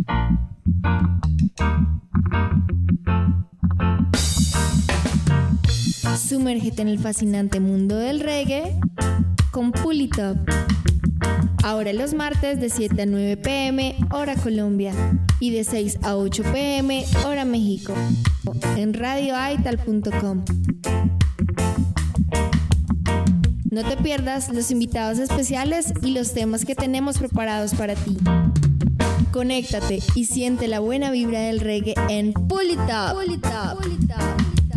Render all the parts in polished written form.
Sumérgete en el fascinante mundo del reggae con Pull It Up. Ahora los martes de 7 a 9 pm, hora Colombia, y de 6 a 8 pm, hora México, en radioaital.com. No te pierdas los invitados especiales y los temas que tenemos preparados para ti. Conéctate y siente la buena vibra del reggae en Pull It Up. Pull It Up. Pull It Up.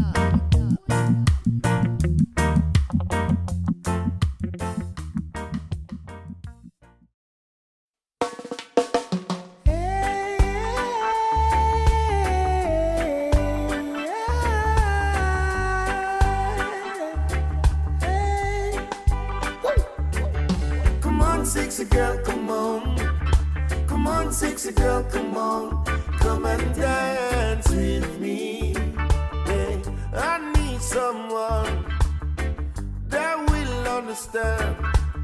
Sexy girl, come on. Come on, sexy girl, come on. Come and dance with me. Yeah, I need someone that will understand.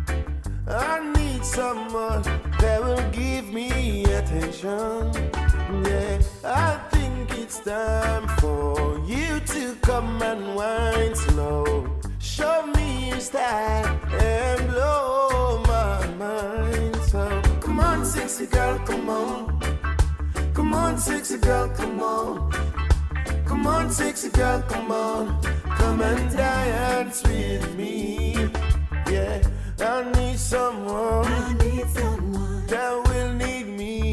I need someone that will give me attention. Yeah, I think it's time for you to come and wine slow. Show me your style and blow my mind. So come on, sexy girl, come on. Come on, sexy girl, come on. Come on, sexy girl, come on. Come and dance with me. Yeah, I need someone. That will need me.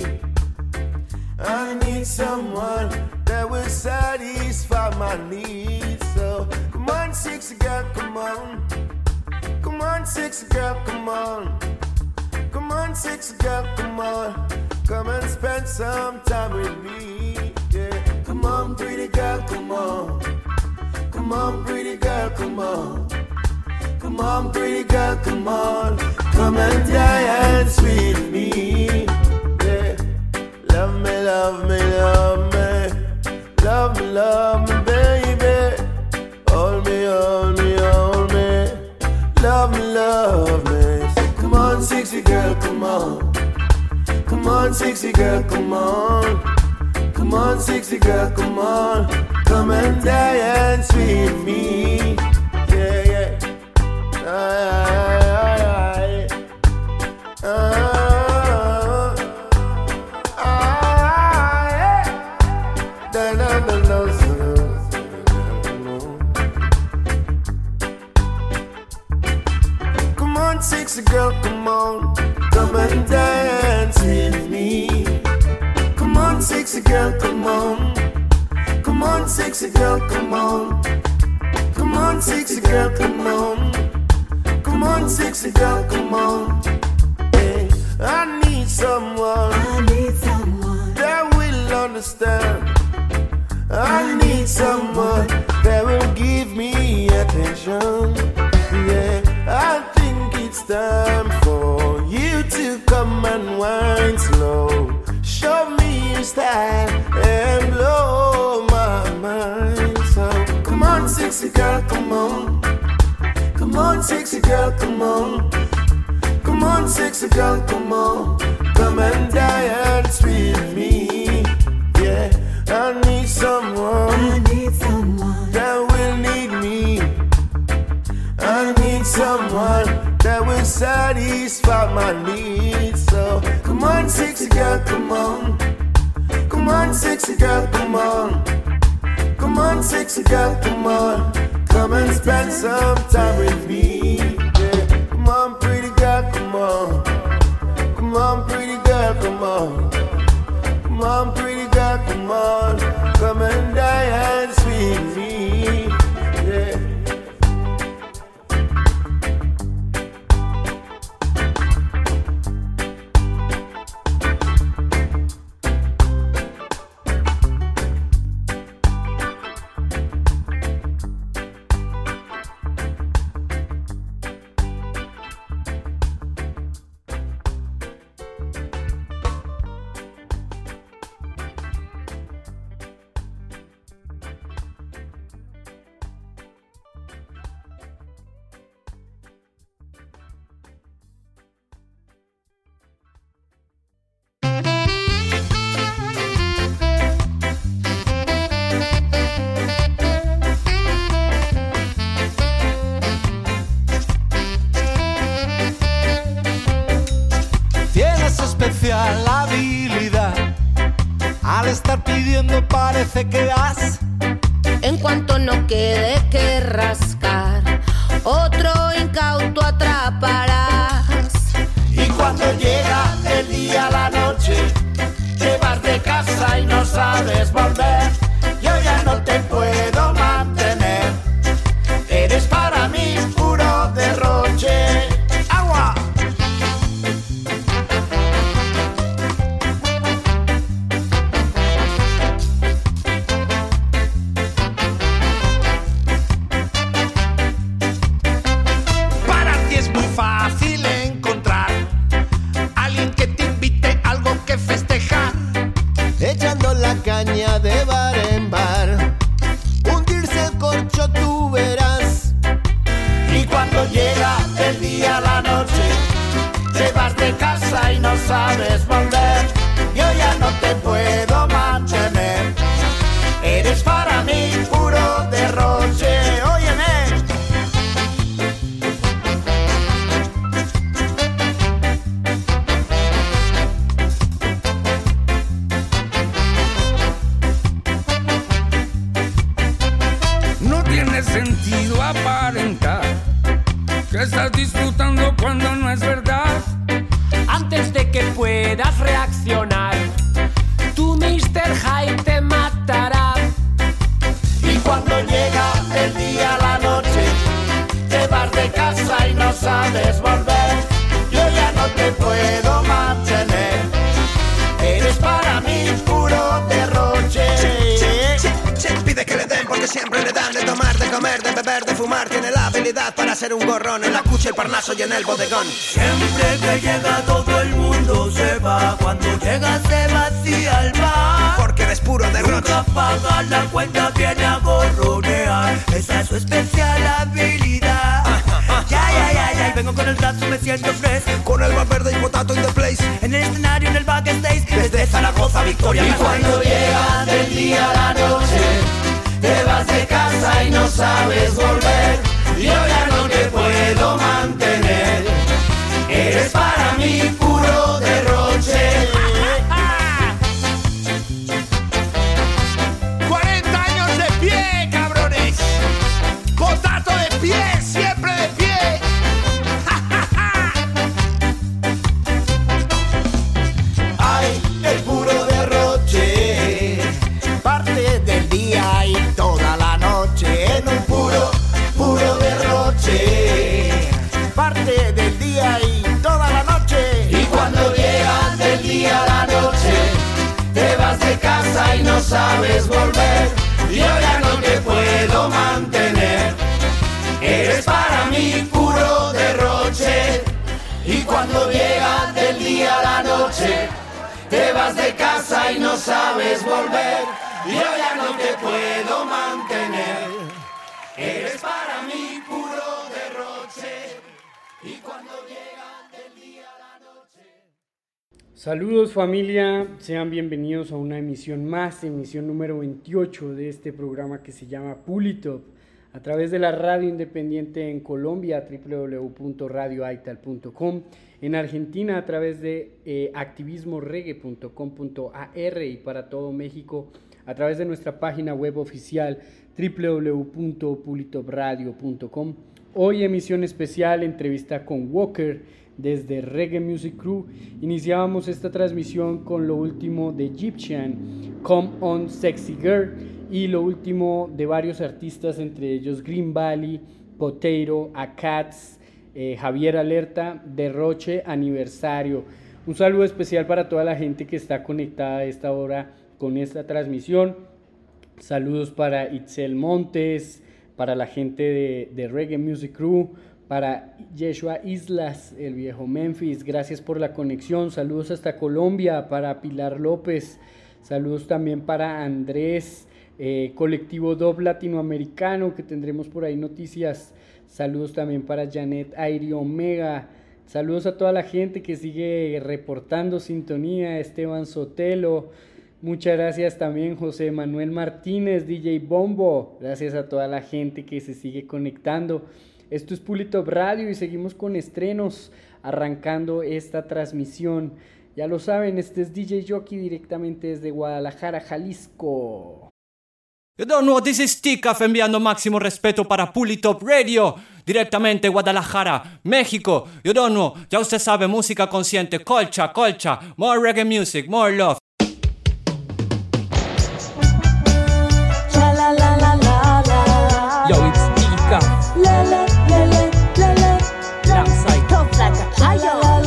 I need someone that will satisfy my needs. So come on, sexy girl, come on. Come on, sexy girl, come on. Come on, sexy girl, come on. Come and spend some time with me. Yeah, come on, pretty girl, come on. Come on, pretty girl, come on. Come on, pretty girl, come on. Come and dance with me. Yeah, love me, love me, love me. Love me, love me, baby. Hold me, hold me, hold me. Love me, love me. So come on, sexy girl, come on. Come on, sexy girl, come on. Come on, sexy girl, come on. Come and dance with me. Yeah, yeah. Aye, aye, aye. Sexy girl, come on, come and dance with me. Come on, sexy girl, come on. Come on, sexy girl, come on. Come on, sexy girl, come on. Come on, sexy girl, come on. Hey, I need someone. That will understand. I need someone that will give me attention. Yeah, I think it's time for you to come and wine slow. Show me your style and blow my mind. So come on, sexy girl, come on. Come on, sexy girl, come on. Come on, sexy girl, come on. Come and dance with me. Yeah, I need someone that will need me. I need someone that will satisfy my needs. So come on, sexy girl, come on. Come on, sexy girl, come on. Come on, sexy girl, come on. Come and spend some time with me. Yeah, come on, pretty girl, come on. Come on, pretty girl, come on. Come on, pretty girl, come on. Come and dance with me. Yeah. estar pidiendo parece que das. En cuanto no quede que rascar, otro incauto atraparás. Y cuando llega el día, la noche, te vas de casa y no sabes volver. Yo ya no te puedo mantener. Eres para mí puro derroche. ¡Agua! Para ti es muy fácil encontrar alguien que te invite algo que festejar, Echando la caña de bar en bar, hundirse el corcho tú verás. Y cuando llega el día, la noche, te vas de casa y no sabes volver. Yo ya no te puedo mantener. Eres para mí puro derroche. Óyeme. No tiene sentido aparentar que estás disfrutando cuando no es verdad. Antes de que puedas reaccionar, tu Mr. Hyde te matará. Y cuando llega el día, la noche, te vas de casa y no sabes volver. Yo ya no te puedo mantener. Eres para mí puro derroche. pide que le den porque siempre le dan de tomar, de comer, de beber, de fumar. Tiene la habilidad para ser un gorrón en la cucha, el parnaso y en el bodegón. Siempre que llega todo el mundo se va. Cuando llega se vacía el bar. Porque eres puro derroche. Nunca paga la cuenta, viene a gorronear. Esa es su especial habilidad. Ya, vengo con el trazo, me siento fresh. Con el bar verde y potato in the place. En el escenario, en el backstage, Desde Zaragoza, Victoria. Y cuando llega del día a la noche, te vas de casa y no sabes volver. Yo ya no te puedo mantener. Eres para mí puro derroche. 40 años de pie, cabrones. Potato de pie, siempre de pie. Ay, el puro derroche. Parte del día y toda la noche en un puro derroche. Parte del día y toda la noche. Y cuando llega del día a la noche, te vas de casa y no sabes volver. Yo ya no te puedo mantener. Eres para mí puro derroche. Y cuando llega del día a la noche, te vas de casa y no sabes volver. Yo ya no te puedo mantener. Eres para mí puro derroche. Y cuando llega del día a la noche. Saludos familia, sean bienvenidos a una emisión más, emisión número 28 de este programa que se llama Pulitop, a través de la radio independiente en Colombia, www.radioaital.com, en Argentina a través de activismoreggae.com.ar y para todo México a través de nuestra página web oficial www.pulitopradio.com. Hoy emisión especial, entrevista con Walker desde Reggae Music Crew. Iniciábamos esta transmisión con lo último de Egyptian, Come On Sexy Girl, y lo último de varios artistas, entre ellos Green Valley, Potato, Acats, Javier Alerta, Derroche, Aniversario. Un saludo especial para toda la gente que está conectada a esta hora con esta transmisión. Saludos para Itzel Montes, para la gente de Reggae Music Crew, para Yeshua Islas, el viejo Memphis, gracias por la conexión. Saludos hasta Colombia para Pilar López. Saludos también para Andrés, Colectivo Dub Latinoamericano, que tendremos por ahí noticias. Saludos también para Janet Airi Omega. Saludos a toda la gente que sigue reportando sintonía. Esteban Sotelo. Muchas gracias también José Manuel Martínez, DJ Bombo. Gracias a toda la gente que se sigue conectando. Esto es Pulitop Radio y seguimos con estrenos, arrancando esta transmisión. Ya lo saben, este es DJ Jockey directamente desde Guadalajara, Jalisco. You don't know, this is T-Caf enviando máximo respeto para Pulitop Radio, directamente Guadalajara, México. You don't know, ya usted sabe, música consciente, colcha, more reggae music, more love. Yo, it's T-Caf. Alongside Tough like a iron.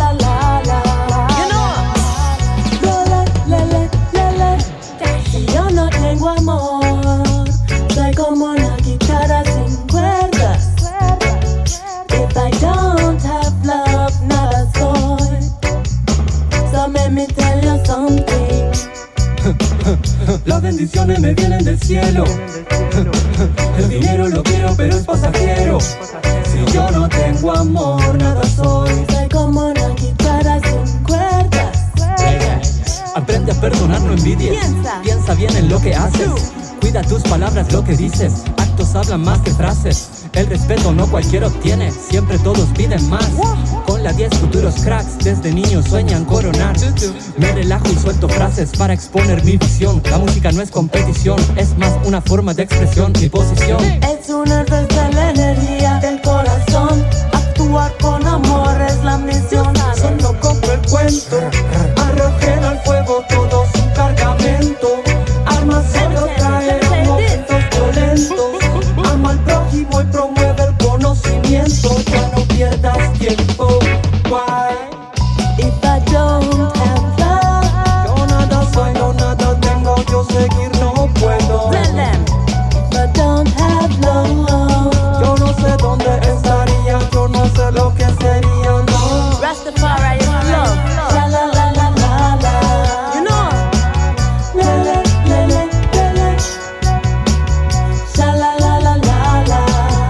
Yo no tengo amor, soy como una guitarra sin cuerdas. If I don't have love, nada soy. So let me tell you something. Las bendiciones me vienen del cielo. El dinero lo quiero, pero es pasajero. Si yo no tengo amor, nada soy. Soy como una guitarra sin cuerdas. Aprende a perdonar, no envidies. Piensa bien en lo que haces. Cuida tus palabras, lo que dices. Actos hablan más que frases. El respeto no cualquiera obtiene. Siempre todos piden más. Con la 10 futuros cracks desde niños sueñan coronar. Me relajo y suelto frases para exponer mi visión. La música no es competición, es más una forma de expresión. Mi posición es una de la energía del corazón. Actuar con amor es la misión. Solo compro el cuento. Arrojen al fuego todo su cargamento. Armas solo traen momentos violentos. Ama al prójimo y promueve el conocimiento. Ya no pierdas tiempo. Why? If I don't have love, yo nada soy, no nada tengo. Yo seguir no puedo. If I don't have love, yo no sé dónde estaría. Yo no sé lo que sería, no. Rastafari is love. La la la la la la. You know. La la la la la la. Sha la la la la la.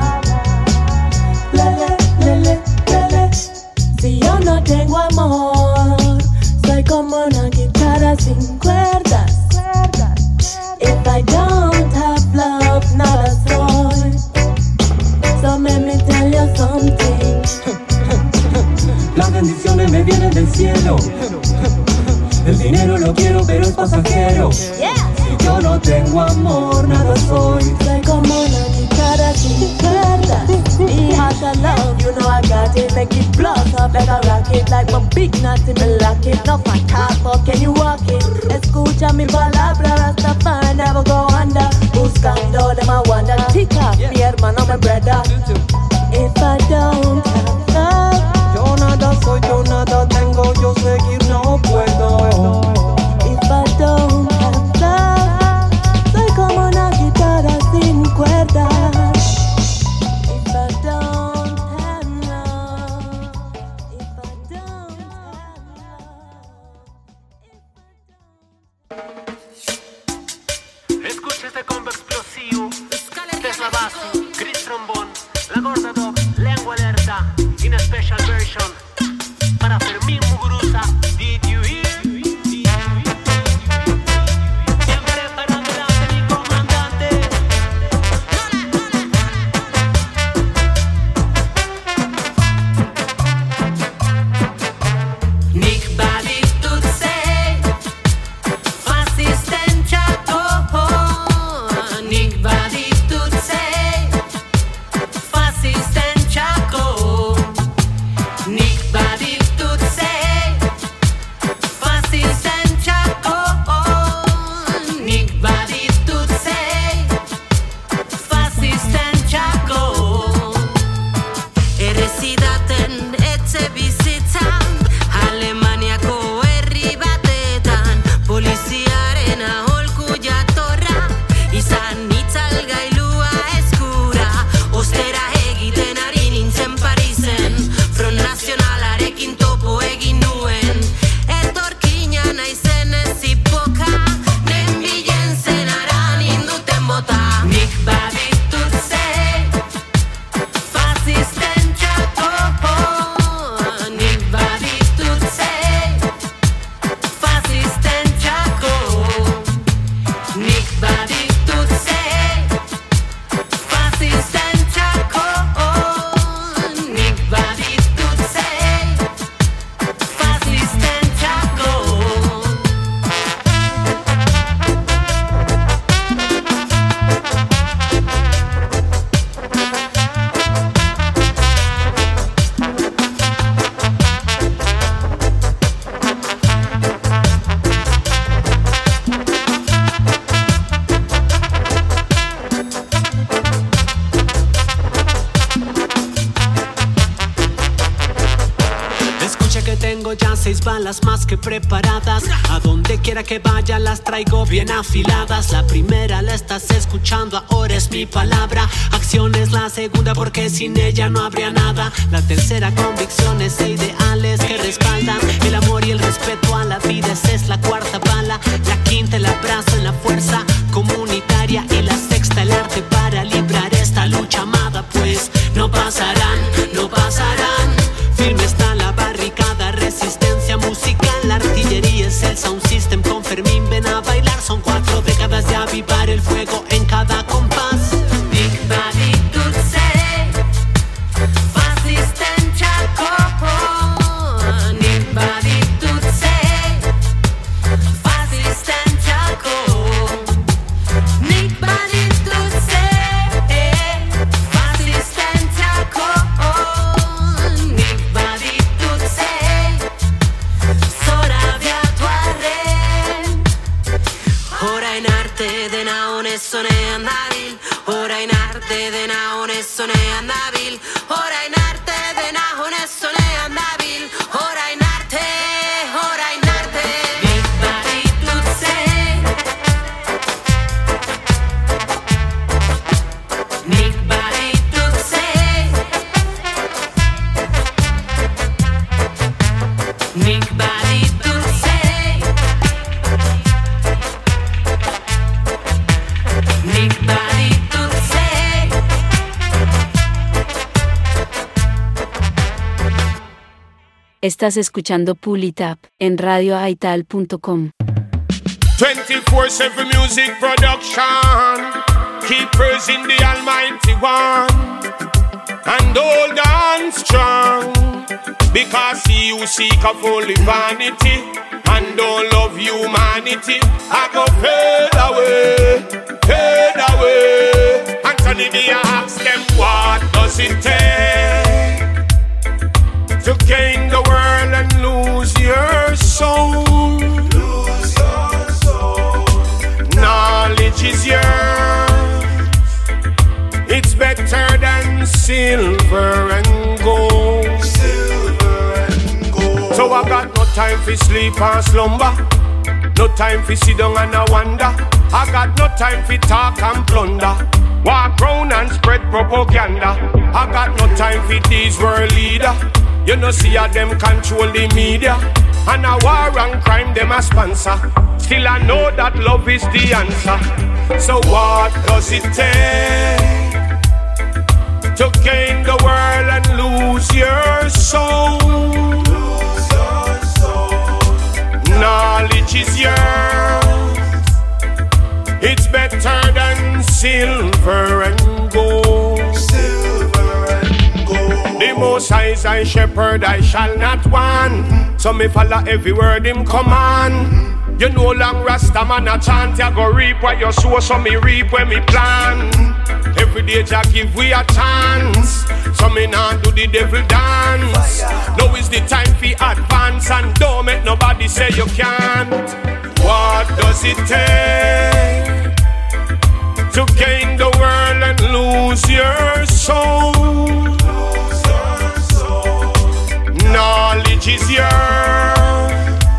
La la la la la la. Si yo no tengo amor, soy como una guitarra sin cuerdas. If I don't have love, nada soy. So let me tell you something. Las bendiciones me vienen del cielo. El dinero lo quiero, pero es pasajero. Si yo no tengo amor, nada soy. Soy como una guitarra sin cuerdas. Me has a love, you know I got it. Make it blast up like a rocket. Like my big natty, me lock it. No fat talk, but can you walk it? Escucha mi palabra, Rastafari never go under. Buscando them I wonder. Tica, mi hermano, my brother. If I don't have love, yo nada soy, yo nada tengo. Yo seguir no puedo. If I don't have love, soy como una guitarra sin cuerdas. If I don't have love, if I don't have love. Escucha este combo explosivo. Tesla basso, Chris trombón, la gorda dog, lengua alerta, in a special version. Para Fermín Muguruza, did you hear? Siempre para adelante mi comandante. Nick Badi Tutse, Asistencia Nick Badi Tutse, Asistencia Nick mis balas más que preparadas. A donde quiera que vaya las traigo bien afiladas. La primera la estás escuchando, ahora es mi palabra. Acción es la segunda porque sin ella no habría nada. La tercera, convicciones e ideales que respaldan el amor y el respeto a la vida. Esa es la cuarta bala. La quinta, el abrazo en la fuerza comunitaria. Y la sexta, el arte para librar esta lucha amada. Pues no pasarán, no pasarán. Firme está la barricada, resistencia musical. La artillería es el sound system. Con Fermín ven a bailar. Son 4 décadas de avivar el fuego en cada compás. Big Body Tutsi, Resistencia con Big Body Tutsi, Resistencia con Big Body Tutsi, Resistencia con Big Body Tutsi, Sora viatuare. Ora in arte de naone sone andabil. Ora in arte de naone sone andabil. Ora in arte de naone sone andabil. Ora in arte, ora in arte. Big Body Tutsi, Big Body Tutsi, Big Body Tutsi, Big Body Tutsi. Estás escuchando Pull It Up en radioaital.com. 24/7 music production. Keep praising the Almighty One and hold on strong, because he who seek of only vanity and don't love humanity, I go fade away, fade away. Anthony D asks them, what does it take to gain the world and lose your soul? Lose your soul. Knowledge is yours. It's better than silver and gold. Silver and gold. So I got no time for sleep or slumber. No time for sit down and a wonder. I got no time for talk and plunder. Walk round and spread propaganda. I got no time for these world leaders. You know see how them control the media. And a war and crime them a sponsor. Still I know that love is the answer. So what does it take to gain the world and lose your soul? Lose your soul. Knowledge is yours. It's better than silver and gold. Silver and gold. The Most High is thy shepherd, I shall not want. So me follow every word him command. You know long Rasta man a chant. You go reap what you sow, so me reap when me plant. Every day Jah give we a chance. So me not do the devil dance. Now is the time for advance, and don't make nobody say you can't. What does it take to gain the world and lose your soul? Lose your soul. Knowledge is yours.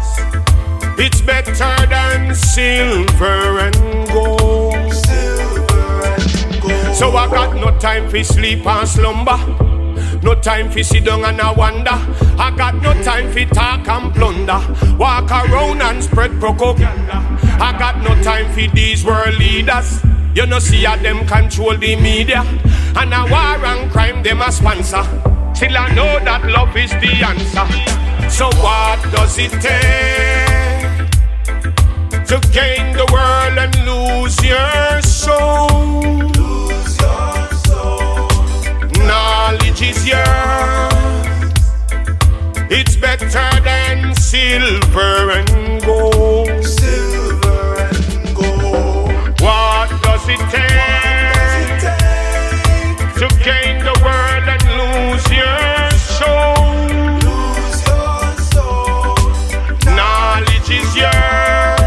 It's better than silver and gold. Silver and gold. So I got no time for sleep and slumber. No time for sit down and a wonder. I got no time for talk and plunder. Walk around and spread propaganda. I got no time for these world leaders. You know see how them control the media. And a war and crime them a sponsor. Still I know that love is the answer. So what does it take to gain the world and lose your soul? Lose your soul. Knowledge is yours. It's better than silver and gold. Silver and gold. What does it take to gain the world and lose your soul? Lose your soul. Knowledge is yours.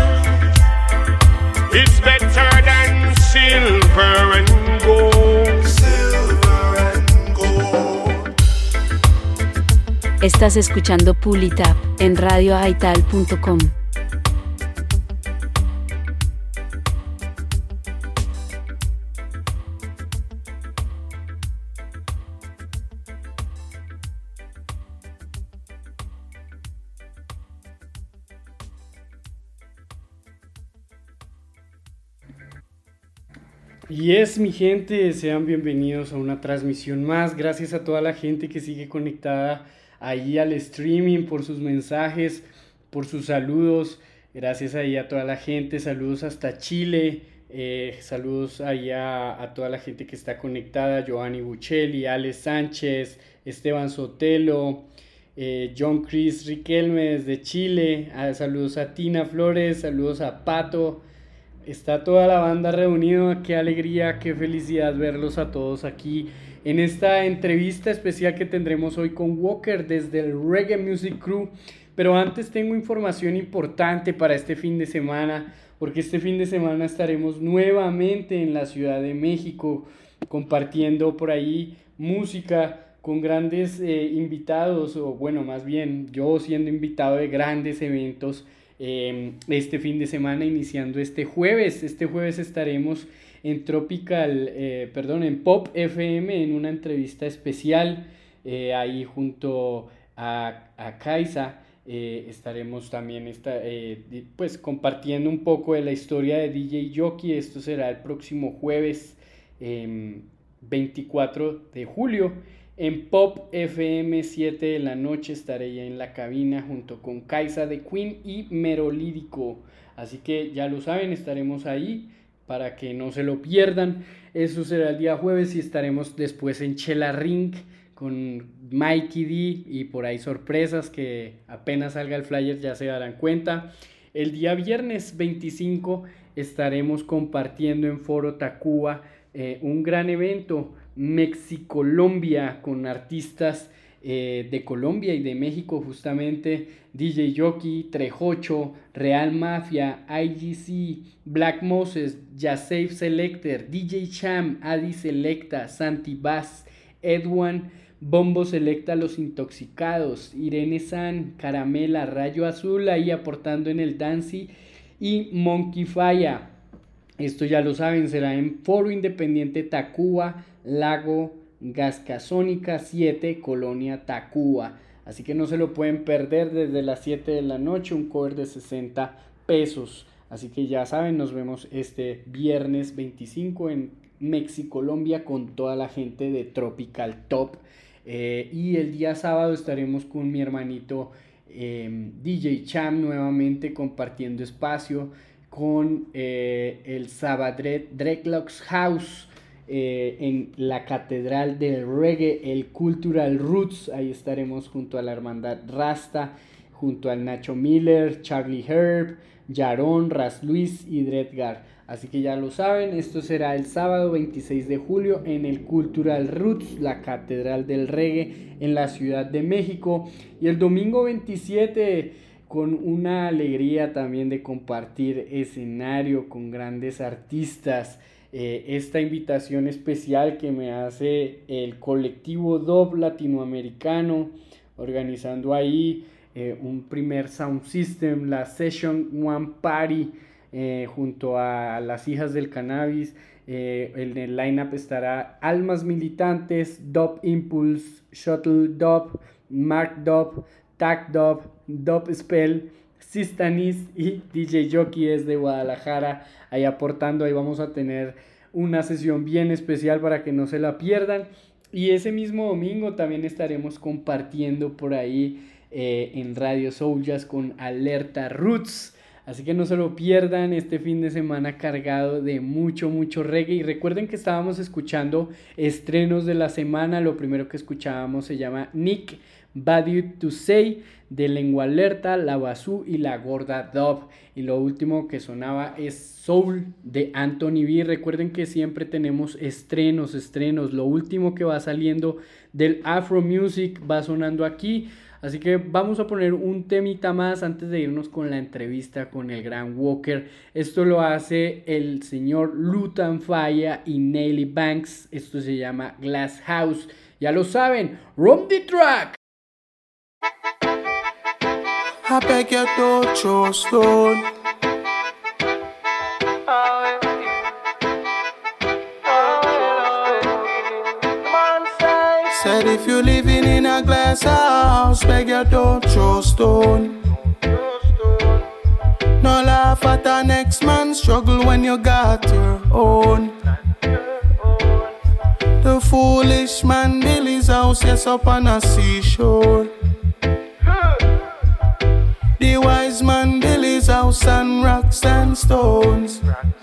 It's better than silver and gold. Silver and gold. Estás escuchando Pull It Up en radioaital.com. Yes, mi gente, sean bienvenidos a una transmisión más. Gracias a toda la gente que sigue conectada ahí al streaming, por sus mensajes, por sus saludos. Gracias ahí a toda la gente, saludos hasta Chile, saludos ahí a toda la gente que está conectada, Giovanni Buccelli, Alex Sánchez, Esteban Sotelo, John Chris Riquelme desde Chile, saludos a Tina Flores, saludos a Pato. Está toda la banda reunida, qué alegría, qué felicidad verlos a todos aquí en esta entrevista especial que tendremos hoy con Walker desde el Reggae Music Crew. Pero antes tengo información importante para este fin de semana, porque este fin de semana estaremos nuevamente en la Ciudad de México compartiendo por ahí música con grandes invitados, o bueno, más bien yo siendo invitado de grandes eventos. Este fin de semana iniciando este jueves estaremos en en Pop FM en una entrevista especial ahí junto a Kaisa. Estaremos también pues compartiendo un poco de la historia de DJ Jockey. Esto será el próximo jueves 24 de julio. En Pop FM 7 de la noche estaré ya en la cabina junto con Kaisa de Queen y Merolírico. Así que ya lo saben, estaremos ahí para que no se lo pierdan. Eso será el día jueves y estaremos después en Chela Ring con Mikey D y por ahí sorpresas que apenas salga el flyer ya se darán cuenta. El día viernes 25 estaremos compartiendo en Foro Tacuba un gran evento Mexicolombia con artistas de Colombia y de México, justamente DJ Jockey, Trejocho, Real Mafia, IGC, Black Moses, Yasafe Selector, DJ Cham, Adi Selecta, Santi Bass, Edwan, Bombo Selecta Los Intoxicados, Irene San, Caramela, Rayo Azul ahí aportando en el Dancy y Monkey Falla. Esto ya lo saben, será en Foro Independiente Tacuba, Lago Gascasónica 7, Colonia Tacuba. Así que no se lo pueden perder desde las 7 de la noche, un cover de 60 pesos. Así que ya saben, nos vemos este viernes 25 en Mexicolombia con toda la gente de Tropical Top. Y el día sábado estaremos con mi hermanito DJ Cham nuevamente compartiendo espacio con el Sabadret Dreadlocks House en la Catedral del Reggae, el Cultural Roots. Ahí estaremos junto a la Hermandad Rasta, junto al Nacho Miller, Charlie Herb, Yaron, Ras Luis y Dredgar. Así que ya lo saben, esto será el sábado 26 de julio en el Cultural Roots, la Catedral del Reggae en la Ciudad de México. Y el domingo 27 con una alegría también de compartir escenario con grandes artistas. Esta invitación especial que me hace el colectivo Dub latinoamericano, organizando ahí un primer sound system, la Session One Party, junto a las hijas del cannabis. En el lineup estará Almas Militantes, Dub Impulse, Shuttle Dub, Mark Dub, Tac Dub, Dub Spell, Sistanis y DJ Jockey desde Guadalajara ahí aportando. Ahí vamos a tener una sesión bien especial para que no se la pierdan. Y ese mismo domingo también estaremos compartiendo por ahí en Radio Soul Jazz con Alerta Roots. Así que no se lo pierdan, este fin de semana cargado de mucho reggae. Y recuerden que estábamos escuchando estrenos de la semana. Lo primero que escuchábamos se llama Nick Bad You To Say de Lengua Alerta, La Bazú y La Gorda Dub. Y lo último que sonaba es Soul de Anthony B. Recuerden que siempre tenemos estrenos. Lo último que va saliendo del Afro Music va sonando aquí. Así que vamos a poner un temita más antes de irnos con la entrevista con el gran Walker. Esto lo hace el señor Lutan Falla y Nelly Banks. Esto se llama Glass House. Ya lo saben, Run the Track. I beg you don't throw stone. Said if you living in a glass house, beg you don't throw stone. No laugh at the next man's struggle when you got your own. The foolish man built his house, yes, up on a seashore. The wise man built his house on rocks and stones.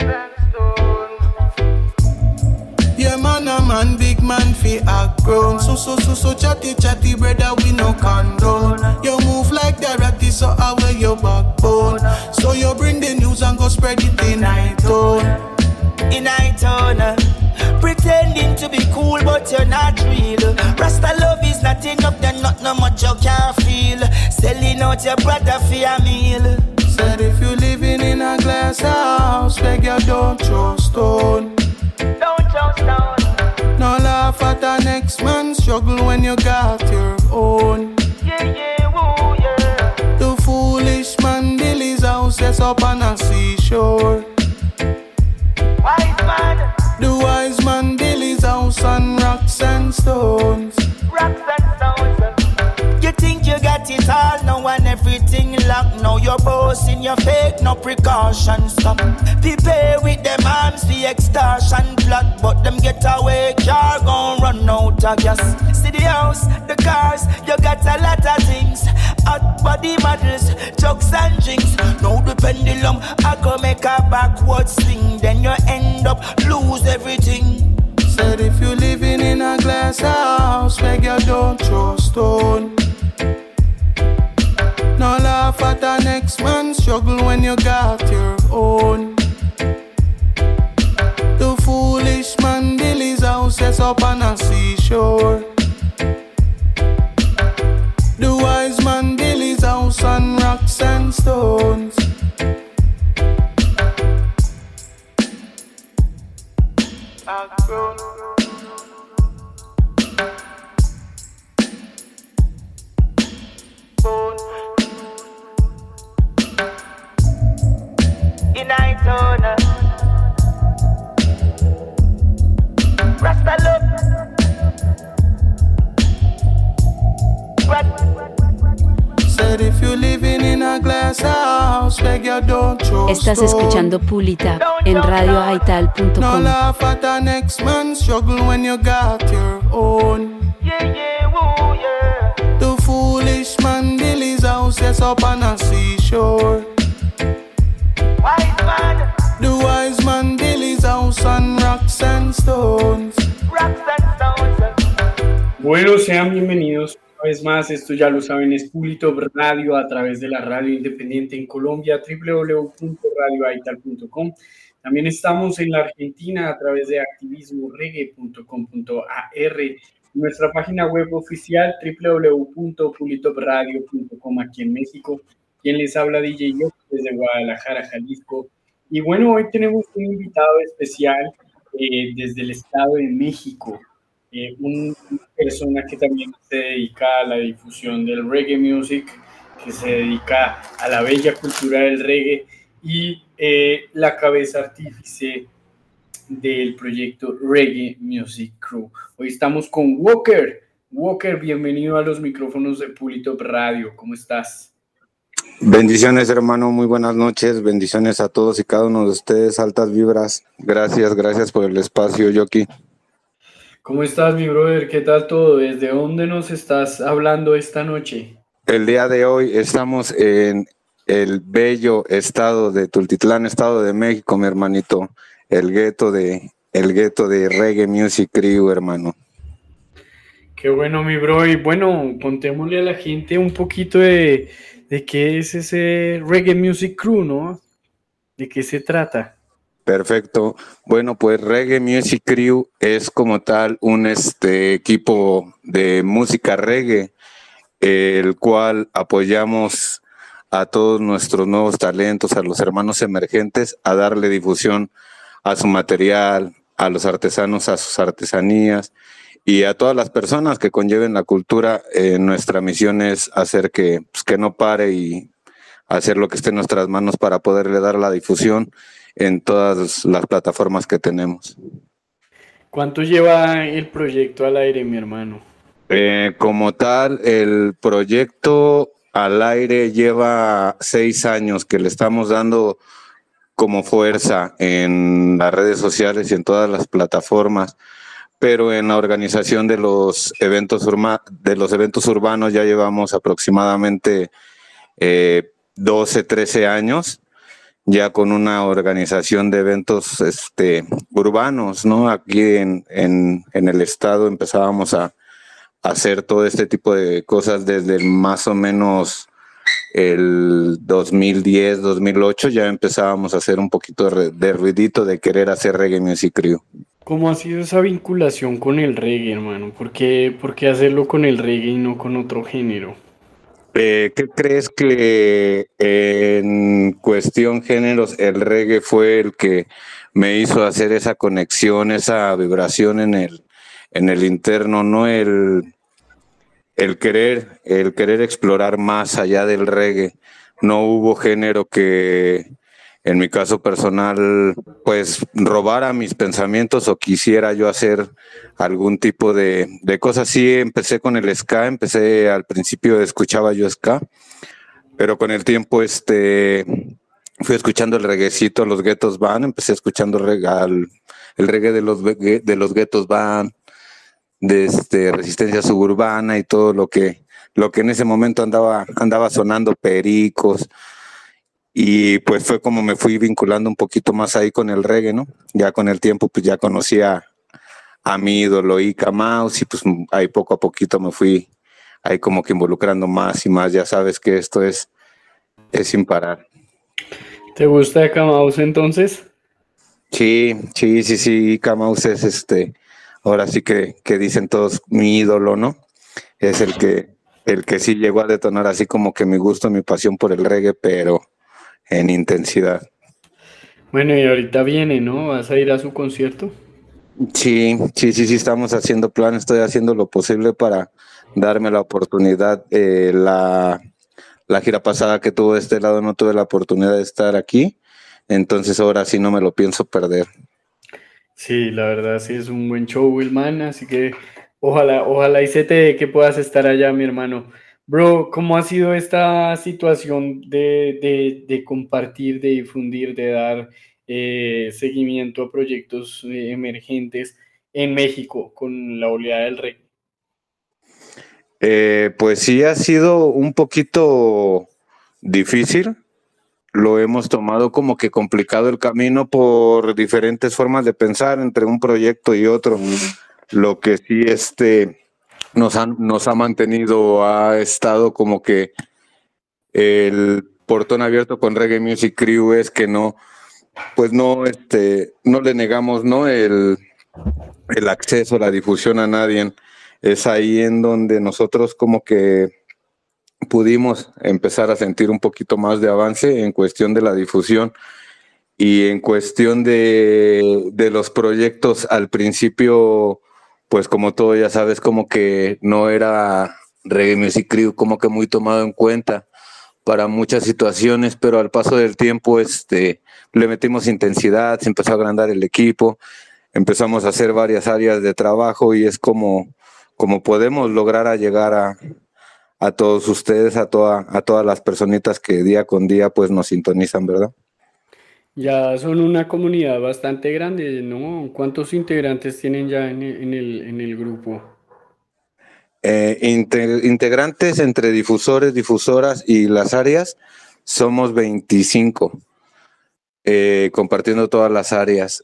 Yeah, man, a man, big man, fi act grown. So, chatty, brother, we no condone. You move like the ratty, so I wear your backbone. So you bring the news and go spread it in Hightone. In Hightone, pretending to be cool, but you're not real. Rasta love is not enough, then not no much you can feel. Selling out your brother for a meal. Said if you living in a glass house, beg you don't throw stone. Don't throw stone. No laugh at the next man's struggle when you got your own. Yeah, woo, yeah. The foolish man built his house, yes, up on a seashore. Wise man. The wise man built his house on rocks and stones. Rocks and stones. You think you got it all now and everything locked. Now you're boasting, you're fake, no precautions. Stop. Prepare with them arms, the extortion plot. But them get away, car gon' run out of gas. See the house, the cars, you got a lot of things. Hot body models, drugs and drinks. Now the pendulum, I go make a backward swing. Then you end up lose everything. Said if you living in a glass house, beg you don't throw stone. No laugh at the next man's struggle when you got your own. The foolish man built his house, yes, up on a seashore. The wise man built his house on rocks and stones. In Hightone, Rasta love. Said if you living in a glass house, beg you don't throw Estás stone. escuchando Pulitap en No radioaital.com. laugh at the next man's struggle when you got your own. Yeah, woo, yeah. The foolish man built his house, yes, up on a seashore. Wise man. The wise man built his house on rocks and stones. Rocks and stones. Bueno, sean bienvenidos una vez más. Esto ya lo saben, es Pulitop Radio a través de la radio independiente en Colombia, www.radioaital.com. También estamos en la Argentina a través de activismoreggae.com.ar. Nuestra página web oficial www.pulitopradio.com aquí en México. Quien les habla DJ Yo desde Guadalajara, Jalisco. Y bueno, hoy tenemos un invitado especial desde el Estado de México. Una persona que también se dedica a la difusión del reggae music, que se dedica a la bella cultura del reggae y la cabeza artífice del proyecto Reggae Music Crew. Hoy estamos con Walker. Walker, bienvenido a los micrófonos de Pulitop Radio. ¿Cómo estás? Bendiciones, hermano, muy buenas noches, bendiciones a todos y cada uno de ustedes, altas vibras, gracias por el espacio, Yoki. ¿Cómo estás, mi brother? ¿Qué tal todo? ¿Desde dónde nos estás hablando esta noche? El día de hoy estamos en el bello estado de Tultitlán, Estado de México, mi hermanito, el gueto de Reggae Music Crew, hermano. Qué bueno, mi bro, y bueno, contémosle a la gente un poquito de qué es ese Reggae Music Crew, ¿no? ¿De qué se trata? Perfecto. Bueno, pues Reggae Music Crew es como tal un equipo de música reggae, el cual apoyamos a todos nuestros nuevos talentos, a los hermanos emergentes, a darle difusión a su material, a los artesanos, a sus artesanías y a todas las personas que conlleven la cultura. Nuestra misión es hacer que no pare y hacer lo que esté en nuestras manos para poderle dar la difusión en todas las plataformas que tenemos. ¿Cuánto lleva el proyecto al aire, mi hermano? Como tal, el proyecto al aire lleva 6 años que le estamos dando como fuerza en las redes sociales y en todas las plataformas, pero en la organización de los eventos urbanos ya llevamos aproximadamente 12, 13 años, ya con una organización de eventos urbanos, ¿no? Aquí en el estado empezábamos a hacer todo este tipo de cosas desde más o menos el 2010, 2008, ya empezábamos a hacer un poquito de ruidito de querer hacer Reggae Music Crew. ¿Cómo ha sido esa vinculación con el reggae, hermano? ¿Por qué hacerlo con el reggae y no con otro género? ¿Qué crees que en cuestión géneros el reggae fue el que me hizo hacer esa conexión, esa vibración en el interno, ¿no? El querer explorar más allá del reggae. No hubo género que, en mi caso personal, pues robara mis pensamientos o quisiera yo hacer algún tipo de cosas. Sí, empecé con el ska, al principio escuchaba yo ska, pero con el tiempo fui escuchando el reggaecito, los Ghettos Band, empecé escuchando el reggae de los Ghettos Band, de Resistencia Suburbana y todo lo que en ese momento andaba sonando, Pericos, y pues fue como me fui vinculando un poquito más ahí con el reggae, ¿no? Ya con el tiempo pues ya conocía a mi ídolo Ika Mouse y pues ahí poco a poquito me fui ahí como que involucrando más y más. Ya sabes que esto es sin parar. ¿Te gusta Ika Mouse entonces? Sí, Ika Mouse es ahora sí que dicen todos mi ídolo, ¿no? Es el que sí llegó a detonar así como que mi gusto, mi pasión por el reggae, pero en intensidad. Bueno, y ahorita viene, ¿no? ¿Vas a ir a su concierto? Sí, estamos haciendo planes, estoy haciendo lo posible para darme la oportunidad. La gira pasada que tuve de este lado no tuve la oportunidad de estar aquí, entonces ahora sí no me lo pienso perder. Sí, la verdad sí es un buen show el man, así que ojalá y se te dé que puedas estar allá, mi hermano. Bro, ¿cómo ha sido esta situación de compartir, de difundir, de dar seguimiento a proyectos emergentes en México con la oleada del reggae? Pues sí ha sido un poquito difícil. Lo hemos tomado como que complicado el camino por diferentes formas de pensar entre un proyecto y otro. Lo que sí nos ha mantenido, ha estado como que el portón abierto con Reggae Music Crew es que no le negamos, ¿no? el acceso, la difusión a nadie. Es ahí en donde nosotros como que pudimos empezar a sentir un poquito más de avance en cuestión de la difusión y en cuestión de los proyectos. Al principio, pues como todo ya sabes, como que no era Reggae Music Crew como que muy tomado en cuenta para muchas situaciones, pero al paso del tiempo le metimos intensidad, se empezó a agrandar el equipo, empezamos a hacer varias áreas de trabajo y es como podemos lograr a llegar a todos ustedes, a todas las personitas que día con día pues nos sintonizan, ¿verdad? Ya son una comunidad bastante grande, ¿no? ¿Cuántos integrantes tienen ya en el grupo? Integrantes entre difusores, difusoras y las áreas, somos 25, compartiendo todas las áreas.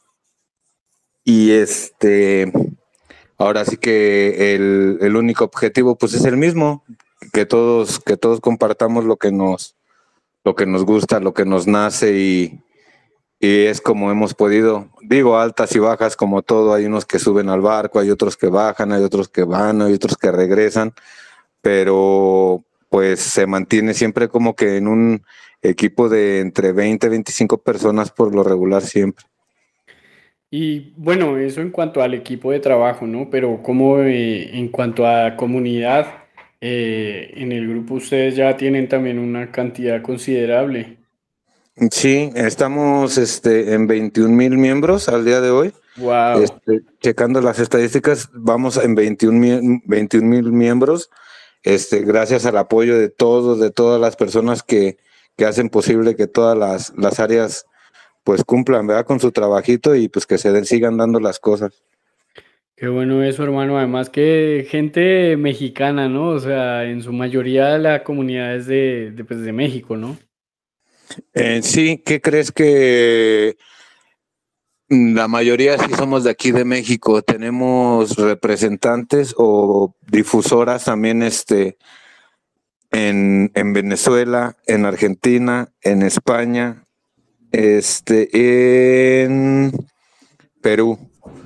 Y ahora sí que el único objetivo pues es el mismo, que todos compartamos lo que nos gusta, lo que nos nace y es como hemos podido, digo, altas y bajas como todo. Hay unos que suben al barco, hay otros que bajan, hay otros que van, hay otros que regresan, pero pues se mantiene siempre como que en un equipo de entre 20 y 25 personas por lo regular siempre. Y bueno, eso en cuanto al equipo de trabajo, ¿no? Pero como en cuanto a comunidad, en el grupo ustedes ya tienen también una cantidad considerable. Sí, estamos en 21,000 miembros al día de hoy. Wow. Checando las estadísticas, vamos en 21,000 miembros. Gracias al apoyo de todas las personas que hacen posible que todas las áreas pues cumplan, ¿verdad? Con su trabajito y pues que sigan dando las cosas. Qué bueno eso, hermano. Además que gente mexicana, ¿no? O sea, en su mayoría la comunidad es de México, ¿no? Sí, ¿qué crees que la mayoría sí somos de aquí de México? Tenemos representantes o difusoras también en Venezuela, en Argentina, en España, en Perú.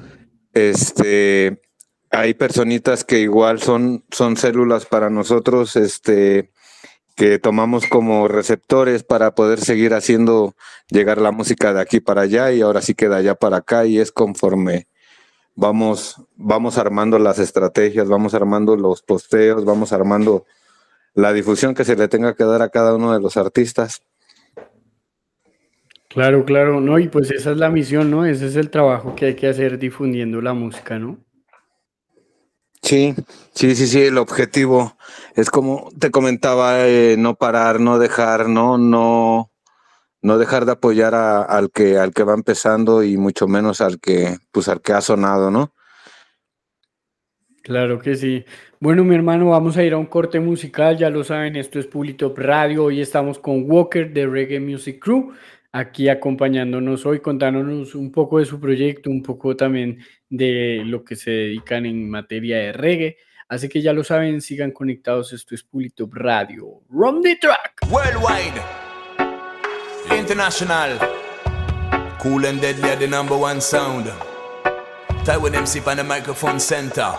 Hay personitas que igual son células para nosotros, que tomamos como receptores para poder seguir haciendo llegar la música de aquí para allá y ahora sí que de allá para acá, y es conforme vamos armando las estrategias, vamos armando los posteos, vamos armando la difusión que se le tenga que dar a cada uno de los artistas. Claro, no, y pues esa es la misión, ¿no? Ese es el trabajo que hay que hacer difundiendo la música, ¿no? Sí, el objetivo es, como te comentaba, no parar, no dejar de apoyar al que va empezando y mucho menos al que ha sonado, ¿no? Claro que sí. Bueno, mi hermano, vamos a ir a un corte musical, ya lo saben, esto es Pulitop Radio, hoy estamos con Walker de Reggae Music Crew, aquí acompañándonos hoy, contándonos un poco de su proyecto, un poco también de lo que se dedican en materia de reggae. Así que ya lo saben, sigan conectados, esto es Pulitop Radio. Run the track! Worldwide, international, cool and deadly are the number one sound. Taiwan MC on the microphone center.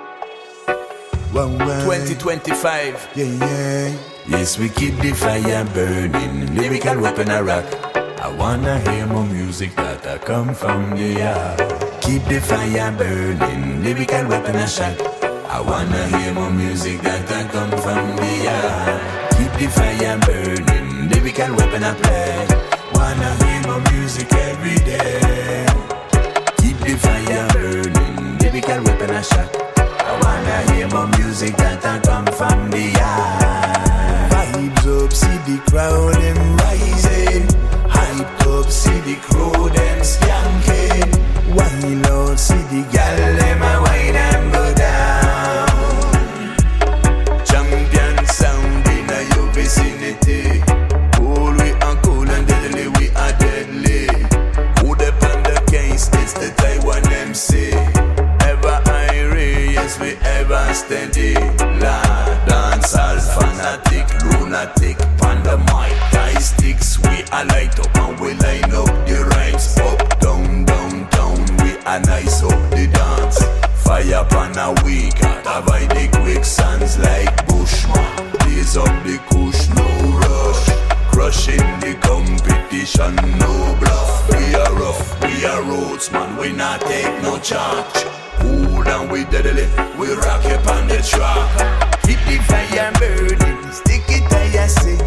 2025. Yeah. Yes, we keep the fire burning, lyrical weapon a rock. I wanna hear more music that come from the heart. Keep the fire burning, lyrical weapon a shot. I wanna hear more music that come from the heart. Keep the fire burning, lyrical weapon a play. Wanna hear more music every day. Keep the fire burning, lyrical weapon a shot. I wanna hear more music that come from the heart. Vibes up, see the crowd them rising. Hyped up, see the crew them skanking. Wine out, see the gal them a wine and go down. Champion sound in your vicinity. Cool, we are cool and deadly, we are deadly. Who depend the case, it's the Taiwan MC. Ever irie, yes we ever steady. La dance all fanatic, lunatic, panda mic, tie sticks. We are light up and we line up the rhymes. Up, down, down, down, we are nice up the dance. Fire pan a week, avoid the quicksands like Bushman. Blaze up the kush, no rush. Crushing the competition, no bluff. We are rough, we are roots, man, we not take no charge. Cool and we deadly, we rock up on the track. Keep the fire burning, stick it to your seat.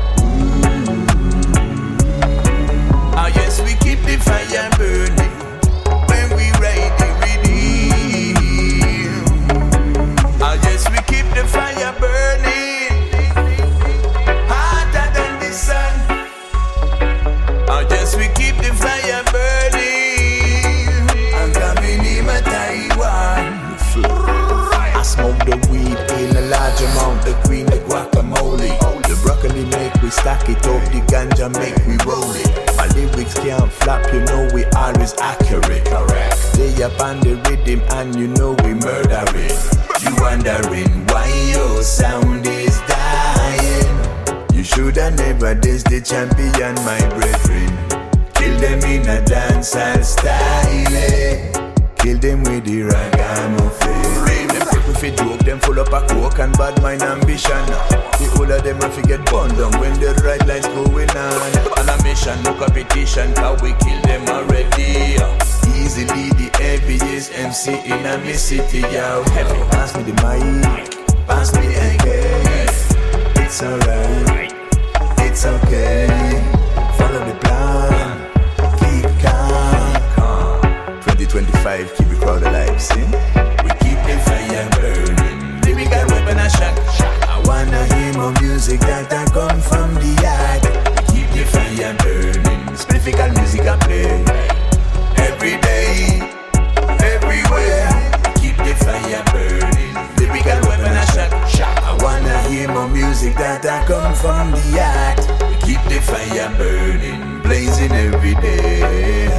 Ah yes, we keep the fire burning when we ride the rhythm. Ah yes, we keep the fire burning hotter than the sun. Ah yes, we keep the fire burning. I'm coming in my Taiwan. I smoke the weed in a large amount, the green, the guacamole. The broccoli make we stack it up, the ganja make we roll it. My lyrics can't flop, you know we always accurate. Correct. Stay up on the rhythm and you know we murder it. You wondering why your sound is dying? You shoulda never dissed the champion, my brethren. Kill them in a dancehall style. Kill them with the ragamuffin. Them people fi joke, them full up a coke and bad mind ambition. The whole of them a fi get burned down when the right lines going on. On a mission, no competition, cause we kill them already. Easily the heaviest MC in a me city, yo. Heavy. Pass me the mic. pass me again. It's alright, it's okay. Follow the plan, keep calm. 2025, keep the crowd alive, see? We keep the fire burning, lyrical weapon a shot. I wanna hear more music that I come from the heart. We keep the fire burning, spirifical music I play. Every day, everywhere. We keep the fire burning, lyrical weapon a shot. I wanna hear more music that I come from the heart. We keep the fire burning, blazing every day.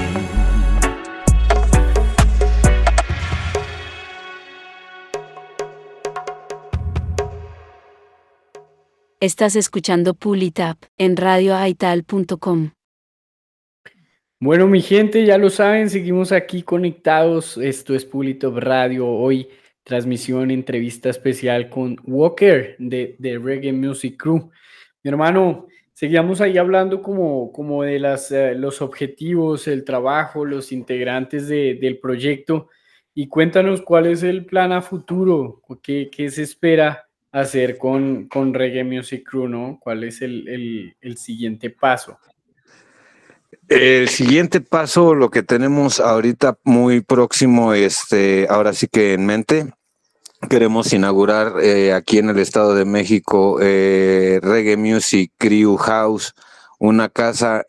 Estás escuchando Pull It Up en radioaital.com. Bueno, mi gente, ya lo saben, seguimos aquí conectados. Esto es Pull It Up Radio. Hoy transmisión, entrevista especial con Walker de Reggae Music Crew. Mi hermano, seguíamos ahí hablando como de los objetivos, el trabajo, los integrantes del proyecto. Y cuéntanos cuál es el plan a futuro, qué se espera hacer con Reggae Music Crew, ¿no? ¿Cuál es el siguiente paso? El siguiente paso, lo que tenemos ahorita muy próximo, ahora sí que en mente, queremos inaugurar aquí en el Estado de México Reggae Music Crew House, una casa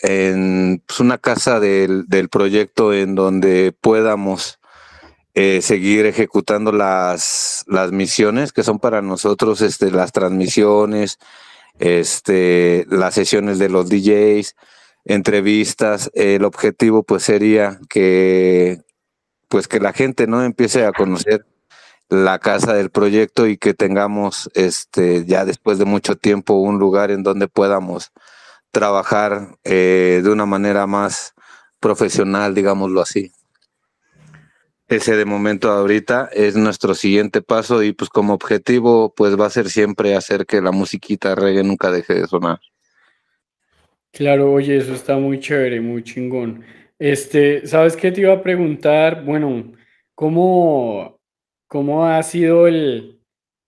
del proyecto en donde podamos seguir ejecutando las misiones que son para nosotros, las transmisiones, las sesiones de los DJs, entrevistas. El objetivo pues sería que la gente no empiece a conocer la casa del proyecto y que tengamos ya después de mucho tiempo un lugar en donde podamos trabajar de una manera más profesional, digámoslo así. Ese de momento ahorita es nuestro siguiente paso y pues como objetivo pues va a ser siempre hacer que la musiquita reggae nunca deje de sonar. Claro, oye, eso está muy chévere, muy chingón. ¿Sabes qué te iba a preguntar? Bueno, ¿cómo ha sido el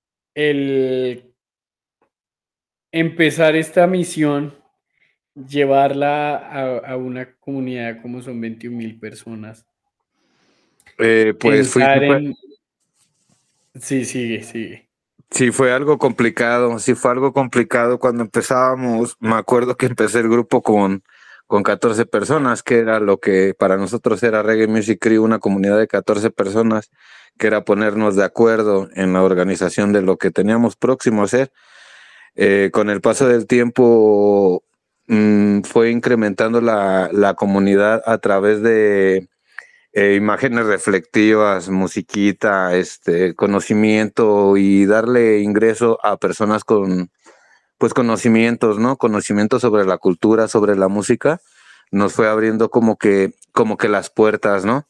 empezar esta misión, llevarla a una comunidad como son 21,000 personas? Pues Sí, sigue. Sí, fue algo complicado cuando empezábamos. Me acuerdo que empecé el grupo con 14 personas, que era lo que para nosotros era Reggae Music Crew, una comunidad de 14 personas, que era ponernos de acuerdo en la organización de lo que teníamos próximo a hacer. Con el paso del tiempo fue incrementando la comunidad a través de imágenes reflectivas, musiquita, conocimiento y darle ingreso a personas con pues conocimientos, ¿no? Conocimientos sobre la cultura, sobre la música, nos fue abriendo como que las puertas, ¿no?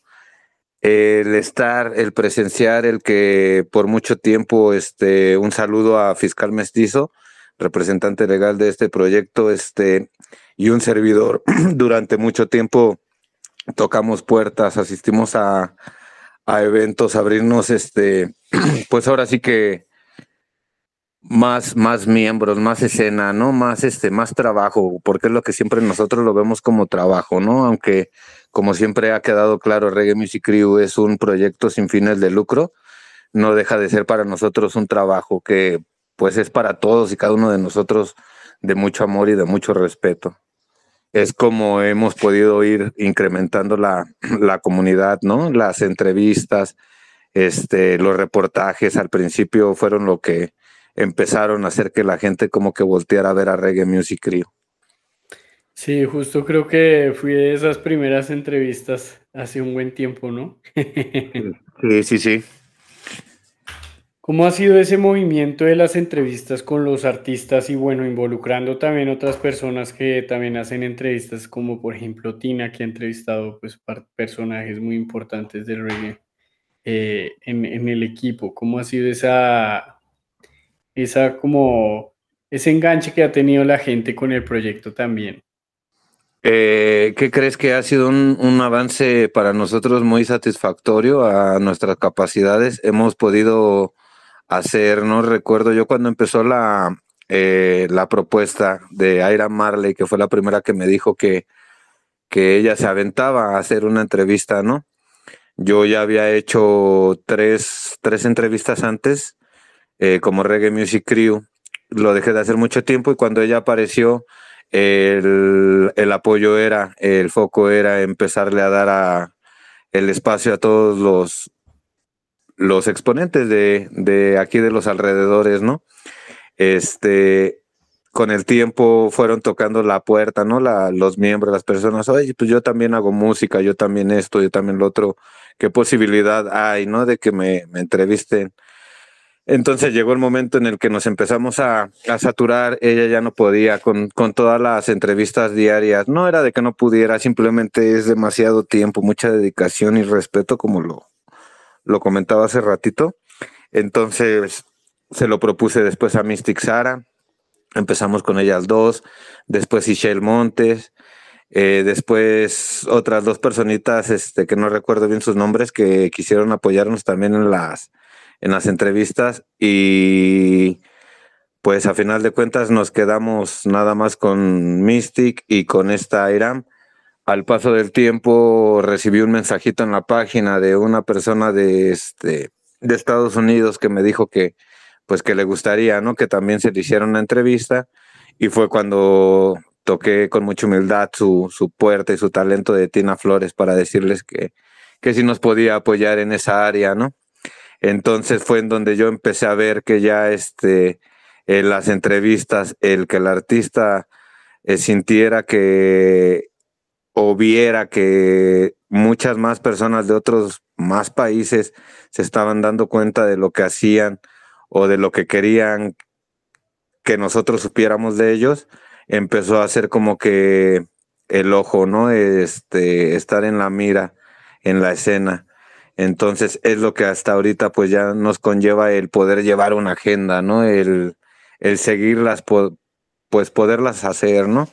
El presenciar, el que por mucho tiempo, un saludo a Fiscal Mestizo, representante legal de este proyecto, y un servidor durante mucho tiempo tocamos puertas, asistimos a eventos, abrirnos, pues ahora sí que más miembros, más escena, ¿no? Más trabajo, porque es lo que siempre nosotros lo vemos como trabajo, ¿no? Aunque, como siempre ha quedado claro, Reggae Music Crew es un proyecto sin fines de lucro, no deja de ser para nosotros un trabajo que, pues, es para todos y cada uno de nosotros de mucho amor y de mucho respeto. Es como hemos podido ir incrementando la comunidad, ¿no? Las entrevistas, los reportajes al principio fueron lo que empezaron a hacer que la gente como que volteara a ver a Reggae Music Crew. Sí, justo creo que fui de esas primeras entrevistas hace un buen tiempo, ¿no? Sí. ¿Cómo ha sido ese movimiento de las entrevistas con los artistas y bueno, involucrando también otras personas que también hacen entrevistas, como por ejemplo Tina, que ha entrevistado pues personajes muy importantes del reggae en el equipo? ¿Cómo ha sido ese enganche que ha tenido la gente con el proyecto también? ¿Qué crees? Que ha sido un avance para nosotros muy satisfactorio a nuestras capacidades. Hemos podido hacer, ¿no? Recuerdo yo cuando empezó la propuesta de Ira Marley, que fue la primera que me dijo que ella se aventaba a hacer una entrevista, ¿no? Yo ya había hecho tres entrevistas antes como Reggae Music Crew. Lo dejé de hacer mucho tiempo y cuando ella apareció, el apoyo el foco era empezarle a dar el espacio a todos los exponentes de aquí de los alrededores, ¿no? Con el tiempo fueron tocando la puerta, ¿no? Los miembros, las personas, oye, pues yo también hago música, yo también esto, yo también lo otro. ¿Qué posibilidad hay, no? De que me entrevisten. Entonces llegó el momento en el que nos empezamos a saturar. Ella ya no podía con todas las entrevistas diarias. No era de que no pudiera, simplemente es demasiado tiempo, mucha dedicación y respeto, como lo comentaba hace ratito. Entonces se lo propuse después a Mystic Sara. Empezamos con ellas dos, después Ishel Montes, después otras dos personitas que no recuerdo bien sus nombres, que quisieron apoyarnos también en las entrevistas, y pues a final de cuentas nos quedamos nada más con Mystic y con esta Iram. Al paso del tiempo recibí un mensajito en la página de una persona de Estados Unidos que me dijo que pues que le gustaría, ¿no? Que también se le hiciera una entrevista, y fue cuando toqué con mucha humildad su puerta y su talento de Tina Flores para decirles que sí nos podía apoyar en esa área, ¿no? Entonces fue en donde yo empecé a ver que ya en las entrevistas, el que el artista sintiera que o viera que muchas más personas de otros más países se estaban dando cuenta de lo que hacían o de lo que querían que nosotros supiéramos de ellos, empezó a hacer como que el ojo, ¿no? Estar en la mira, en la escena. Entonces es lo que hasta ahorita pues ya nos conlleva el poder llevar una agenda, ¿no? El seguirlas, pues poderlas hacer, ¿no?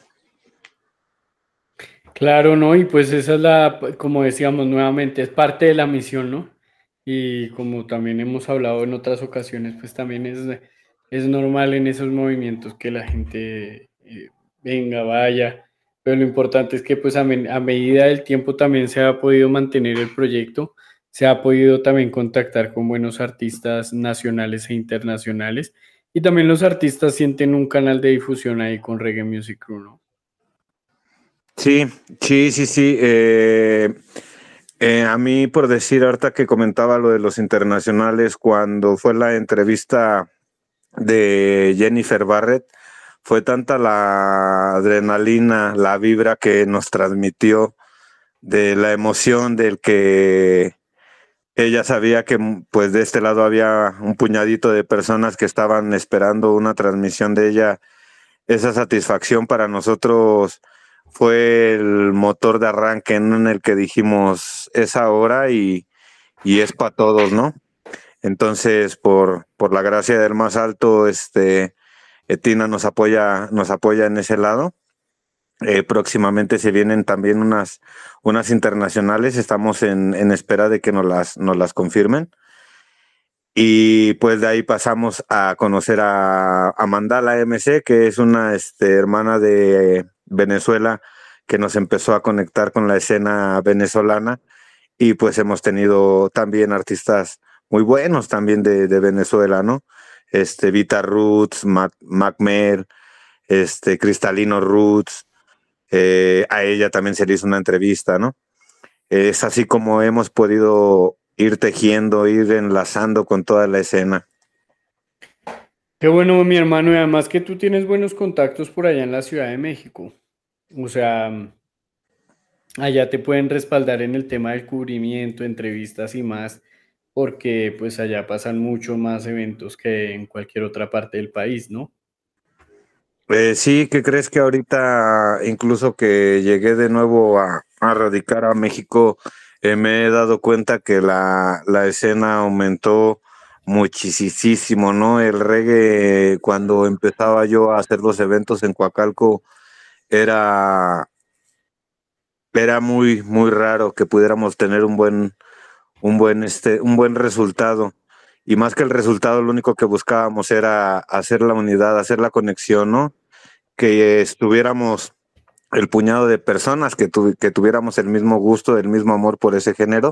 Claro, ¿no? Y pues esa es como decíamos nuevamente, es parte de la misión, ¿no? Y como también hemos hablado en otras ocasiones, pues también es normal en esos movimientos que la gente venga, vaya, pero lo importante es que pues a medida del tiempo también se ha podido mantener el proyecto, se ha podido también contactar con buenos artistas nacionales e internacionales, y también los artistas sienten un canal de difusión ahí con Reggae Music Crew, ¿no? Sí. A mí, por decir, ahorita que comentaba lo de los internacionales, cuando fue la entrevista de Jennifer Barrett, fue tanta la adrenalina, la vibra que nos transmitió, de la emoción del que ella sabía que pues de este lado había un puñadito de personas que estaban esperando una transmisión de ella. Esa satisfacción para nosotros fue el motor de arranque, ¿no? En el que dijimos, es ahora y es para todos, ¿no? Entonces, por la gracia del más alto, Tina nos apoya en ese lado. Próximamente se vienen también unas internacionales, estamos en espera de que nos las confirmen. Y pues de ahí pasamos a conocer a Mandala MC, que es una hermana de Venezuela que nos empezó a conectar con la escena venezolana, y pues hemos tenido también artistas muy buenos también de Venezuela, ¿no? Vita Roots, Macmer, Cristalino Roots, a ella también se le hizo una entrevista, ¿no? Es así como hemos podido ir tejiendo, ir enlazando con toda la escena. Qué bueno, mi hermano, y además que tú tienes buenos contactos por allá en la Ciudad de México. O sea, allá te pueden respaldar en el tema del cubrimiento, entrevistas y más, porque pues allá pasan mucho más eventos que en cualquier otra parte del país, ¿no? Sí, ¿qué crees? Que ahorita, incluso que llegué de nuevo a radicar a México, me he dado cuenta que la escena aumentó muchísimo, ¿no? El reggae, cuando empezaba yo a hacer los eventos en Coacalco, era muy, muy raro que pudiéramos tener un buen resultado. y más que el resultado, lo único que buscábamos era hacer la unidad, hacer la conexión, ¿no? Que estuviéramos el puñado de personas que tuviéramos el mismo gusto, el mismo amor por ese género.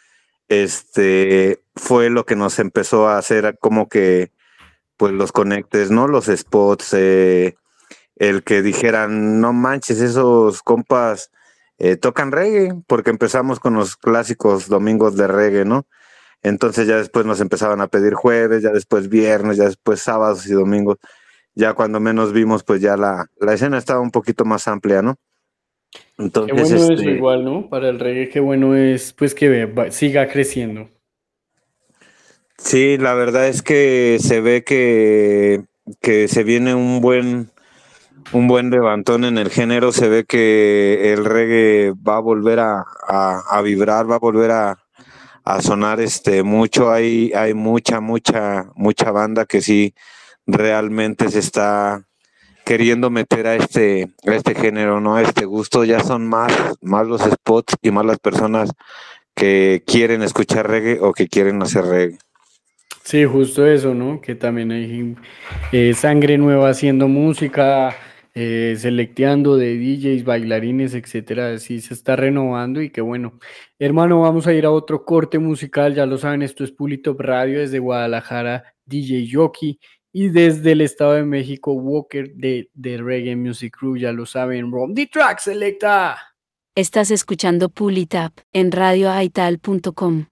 Fue lo que nos empezó a hacer como que pues los conectes, ¿no? Los spots, el que dijeran, no manches, esos compas tocan reggae, porque empezamos con los clásicos domingos de reggae, ¿no? Entonces ya después nos empezaban a pedir jueves, ya después viernes, ya después sábados y domingos. Ya cuando menos vimos, pues ya la escena estaba un poquito más amplia, ¿no? Entonces, qué bueno eso igual, ¿no? Para el reggae, qué bueno es pues que siga creciendo. Sí, la verdad es que se ve que se viene un buen levantón en el género. Se ve que el reggae va a volver a vibrar, va a volver a sonar mucho. Hay mucha banda que sí realmente se está queriendo meter a este género, ¿no? A este gusto. Ya son más los spots y más las personas que quieren escuchar reggae o que quieren hacer reggae. Sí, justo eso, ¿no? Que también hay sangre nueva haciendo música, selecteando de DJs, bailarines, etcétera. Sí, se está renovando y qué bueno. Hermano, vamos a ir a otro corte musical. Ya lo saben, esto es Pulitop Radio desde Guadalajara, DJ Yoki. Y desde el Estado de México, Walker de Reggae Music Crew. Ya lo saben, Rom the Track Selecta. Estás escuchando Pulitop en radioaital.com.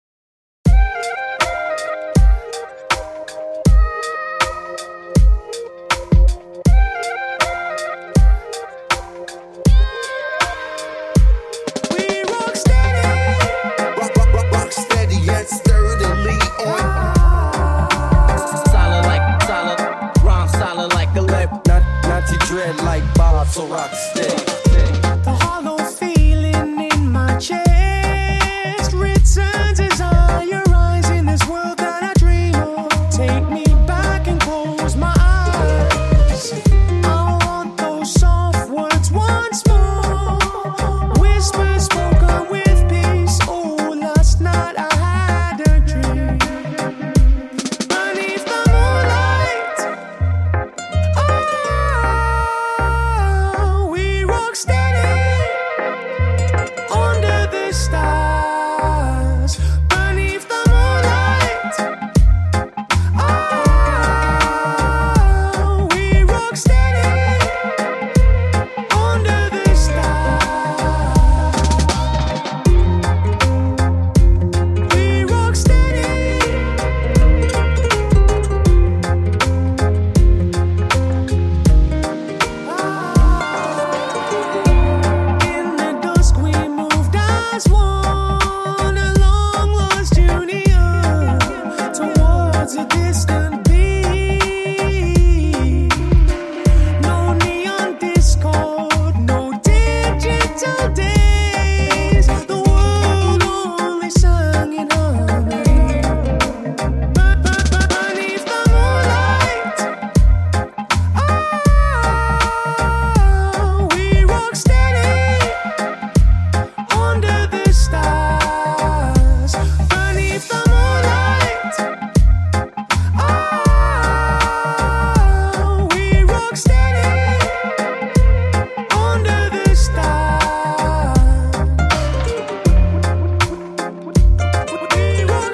So rock steady. The hollow feeling in my chest returns as I arise in this world that I dream of. Take me back and close my eyes. I want those soft words once more. Whispers spoken with peace. Oh, last night I had a dream. Beneath the moonlight, under the stars, beneath the moonlight. Oh, we rock steady under the stars. We rock steady. In the dusk we moved as one, a long lost journey towards a distant beat. No neon discord, no digital days. The world only sang in harmony. Beneath the moonlight, we rock steady under the stars. Beneath the moonlight, we rock steady under the stars. We rock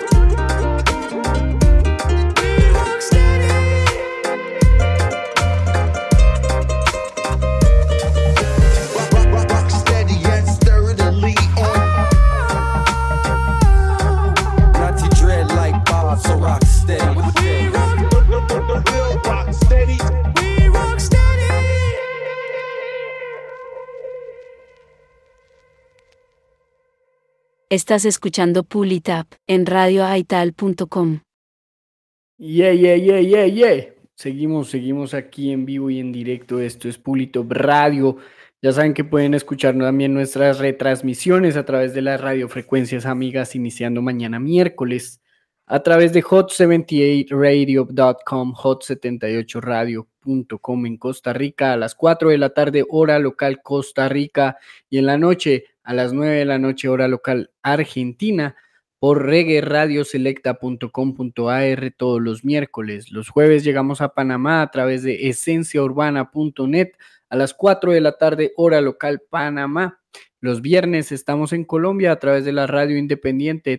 steady. Rock steady and sturdily on. Natty dread like Bob, so rock steady. We rock steady. We rock steady. Estás escuchando Pulitop en radioaital.com. Yeah. Seguimos aquí en vivo y en directo. Esto es Pulitop Radio. Ya saben que pueden escuchar también nuestras retransmisiones a través de las radiofrecuencias amigas, iniciando mañana miércoles a través de hot78radio.com, hot78radio.com en Costa Rica a las 4 de la tarde, hora local Costa Rica, y en la noche a las 9 de la noche, hora local Argentina, por reggaeradioselecta.com.ar todos los miércoles. Los jueves llegamos a Panamá a través de esenciaurbana.net a las 4 de la tarde, hora local Panamá. Los viernes estamos en Colombia a través de la radio independiente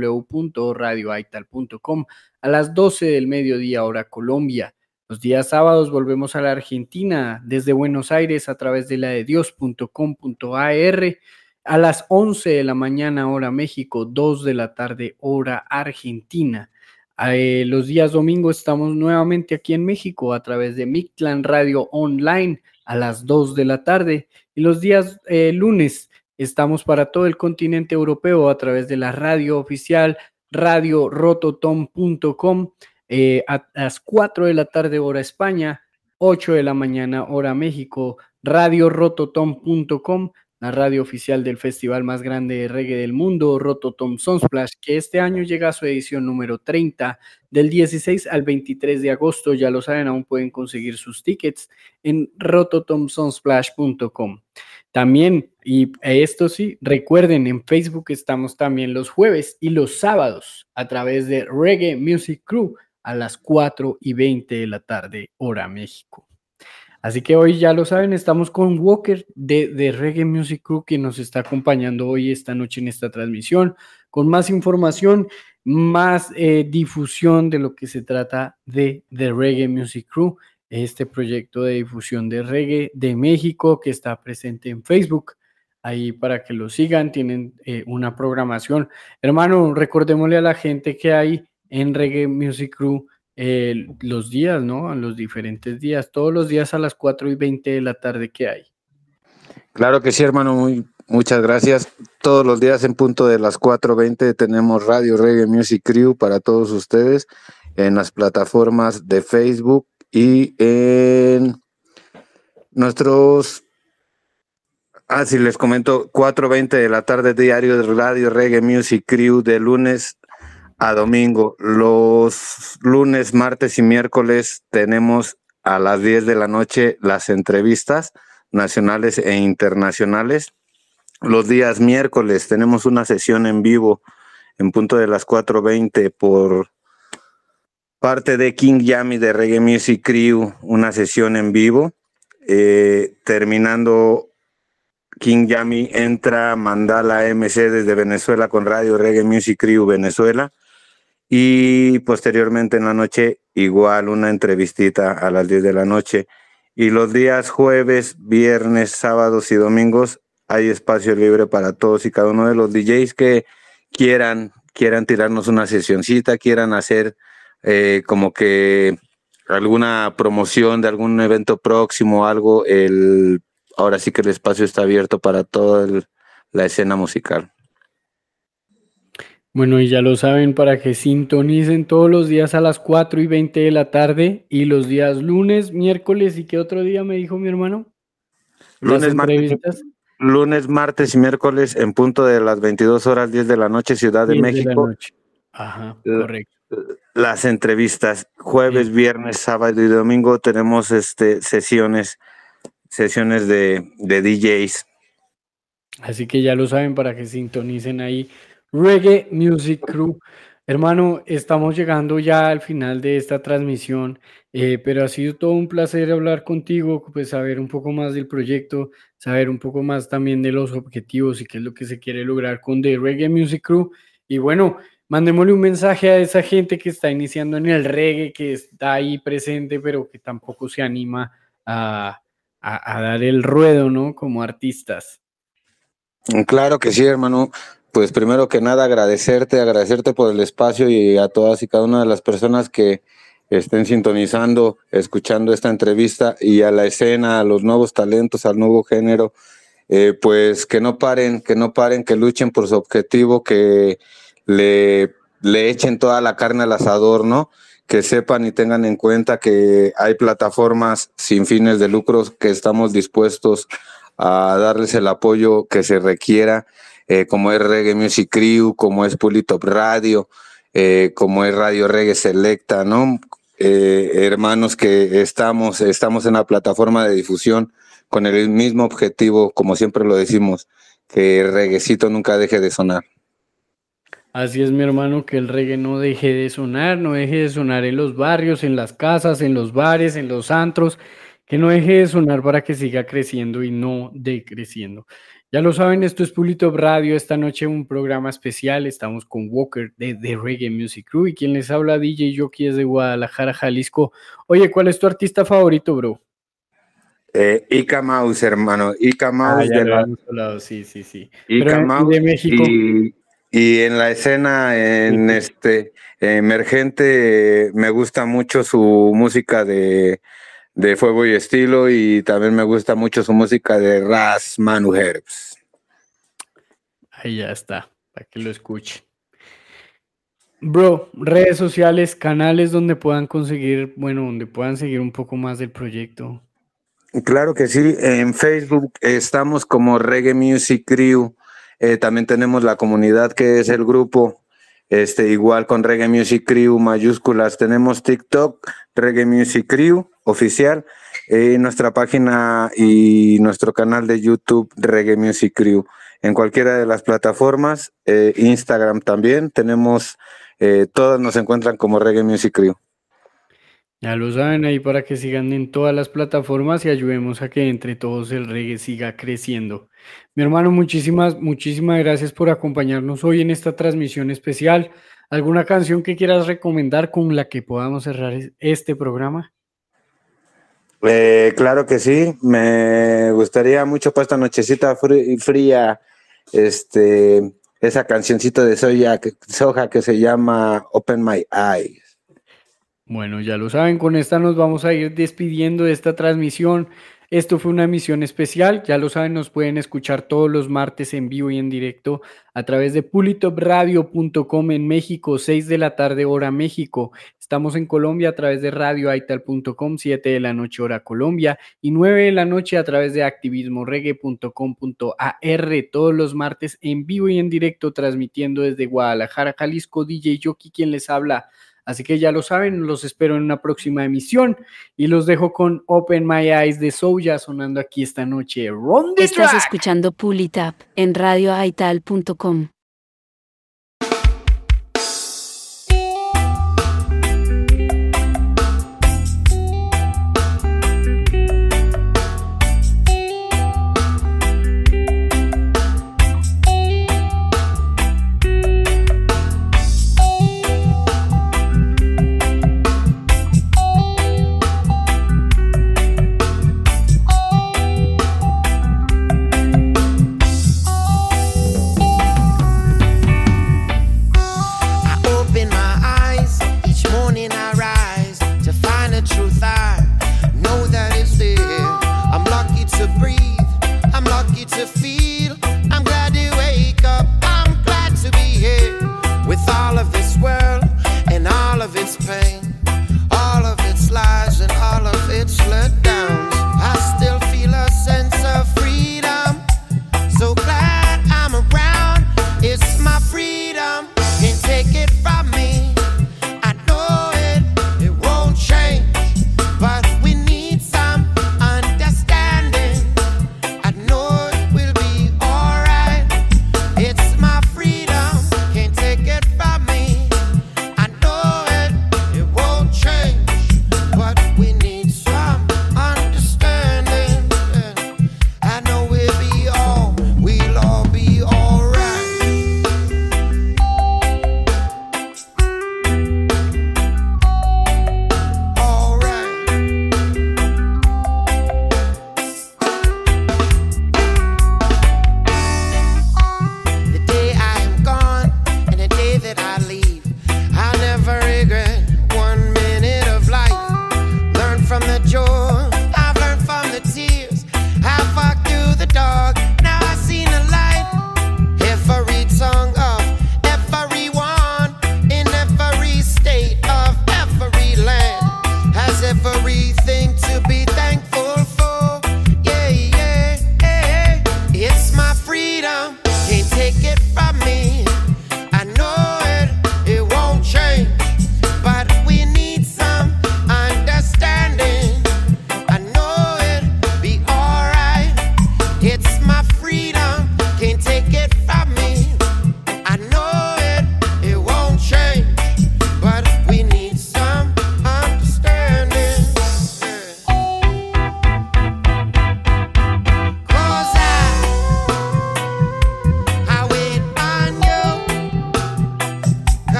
www.radioaital.com a las 12 del mediodía, hora Colombia. Los días sábados volvemos a la Argentina desde Buenos Aires a través de la de Dios.com.ar a las 11 de la mañana, hora México, 2 de la tarde, hora Argentina. Los días domingos estamos nuevamente aquí en México a través de Mictlán Radio Online a las 2 de la tarde. Y los días lunes estamos para todo el continente europeo a través de la radio oficial radiorototom.com a las 4 de la tarde, hora España, 8 de la mañana, hora México, radiorototom.com, la radio oficial del festival más grande de reggae del mundo, Rototom Sunsplash, que este año llega a su edición número 30, del 16 al 23 de agosto. Ya lo saben, aún pueden conseguir sus tickets en rototomsunsplash.com. También, y esto sí, recuerden, en Facebook estamos también los jueves y los sábados a través de Reggae Music Crew a las 4:20 de la tarde, hora México. Así que hoy ya lo saben, estamos con Walker de Reggae Music Crew, que nos está acompañando hoy esta noche en esta transmisión, con más información, más difusión de lo que se trata de Reggae Music Crew, este proyecto de difusión de reggae de México que está presente en Facebook. Ahí para que lo sigan, tienen una programación. Hermano, recordémosle a la gente que hay en Reggae Music Crew los días, ¿no? Los diferentes días, todos los días a las 4:20 de la tarde que hay. Claro que sí, hermano, muchas gracias. Todos los días en punto de las 4:20 tenemos Radio Reggae Music Crew para todos ustedes en las plataformas de Facebook y en nuestros... si les comento, 4:20 de la tarde diario de Radio Reggae Music Crew de lunes a domingo. Los lunes, martes y miércoles tenemos a las 10 de la noche las entrevistas nacionales e internacionales. Los días miércoles tenemos una sesión en vivo en punto de las 4:20 por parte de King Yami de Reggae Music Crew, una sesión en vivo. Terminando King Yami, entra Mandala MC desde Venezuela con Radio Reggae Music Crew Venezuela. Y posteriormente en la noche, igual una entrevistita a las 10 de la noche. Y los días jueves, viernes, sábados y domingos hay espacio libre para todos y cada uno de los DJs que quieran tirarnos una sesioncita, quieran hacer como que alguna promoción de algún evento próximo, algo. Ahora sí que el espacio está abierto para toda la escena musical. Bueno, y ya lo saben, para que sintonicen todos los días a las 4:20 de la tarde y los días lunes, miércoles, ¿y qué otro día me dijo mi hermano? Lunes, martes y miércoles en punto de las 22 horas 10 de la noche, Ciudad de México. Ajá, correcto. Las entrevistas, jueves, viernes, sábado y domingo tenemos sesiones de DJs. Así que ya lo saben, para que sintonicen ahí Reggae Music Crew. Hermano, estamos llegando ya al final de esta transmisión, pero ha sido todo un placer hablar contigo, pues saber un poco más del proyecto, saber un poco más también de los objetivos y qué es lo que se quiere lograr con The Reggae Music Crew. Y bueno, mandémosle un mensaje a esa gente que está iniciando en el reggae, que está ahí presente, pero que tampoco se anima a dar el ruedo, ¿no? Como artistas. Claro que sí, hermano. Pues primero que nada agradecerte por el espacio y a todas y cada una de las personas que estén sintonizando, escuchando esta entrevista, y a la escena, a los nuevos talentos, al nuevo género, pues que no paren, que luchen por su objetivo, que le echen toda la carne al asador, ¿no? Que sepan y tengan en cuenta que hay plataformas sin fines de lucros que estamos dispuestos a darles el apoyo que se requiera, como es Reggae Music Crew, como es Pulitop Radio, como es Radio Reggae Selecta, ¿no? Hermanos que estamos en la plataforma de difusión con el mismo objetivo, como siempre lo decimos, que el reguecito nunca deje de sonar. Así es, mi hermano, que el reggae no deje de sonar, no deje de sonar en los barrios, en las casas, en los bares, en los antros, que no deje de sonar para que siga creciendo y no decreciendo. Ya lo saben, esto es Pulitop Radio, esta noche un programa especial, estamos con Walker de The Reggae Music Crew y quien les habla DJ Yoki desde Guadalajara, Jalisco. Oye, ¿cuál es tu artista favorito, bro? Ika Mouse, hermano, Ika Mouse de la... Sí. Ika Mouse de México. Y en la escena emergente me gusta mucho su música de Fuego y Estilo y también me gusta mucho su música de Ras Manu Herbs. Ahí ya está, para que lo escuchen. Bro, redes sociales, canales donde puedan conseguir, donde puedan seguir un poco más del proyecto. Claro que sí, en Facebook estamos como Reggae Music Crew. También tenemos la comunidad que es el grupo, igual con Reggae Music Crew mayúsculas. Tenemos TikTok, Reggae Music Crew oficial, nuestra página y nuestro canal de YouTube, Reggae Music Crew. En cualquiera de las plataformas, Instagram también, tenemos, todas nos encuentran como Reggae Music Crew. Ya lo saben ahí para que sigan en todas las plataformas y ayudemos a que entre todos el reggae siga creciendo. Mi hermano, muchísimas gracias por acompañarnos hoy en esta transmisión especial. ¿Alguna canción que quieras recomendar con la que podamos cerrar este programa? Claro que sí, me gustaría mucho para esta nochecita fría, esa cancioncita de Soja que se llama Open My Eyes. Bueno, ya lo saben, con esta nos vamos a ir despidiendo de esta transmisión. Esto fue una emisión especial, ya lo saben, nos pueden escuchar todos los martes en vivo y en directo a través de pulitopradio.com en México, 6 de la tarde hora México. Estamos en Colombia a través de radioaital.com, 7 de la noche hora Colombia y 9 de la noche a través de activismoreggae.com.ar, todos los martes en vivo y en directo, transmitiendo desde Guadalajara, Jalisco, DJ Yoki quien les habla. Así que ya lo saben, los espero en una próxima emisión y los dejo con Open My Eyes de Soulja sonando aquí esta noche. Run the Estás track. escuchando Pulitop en radioaital.com.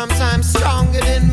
sometimes stronger than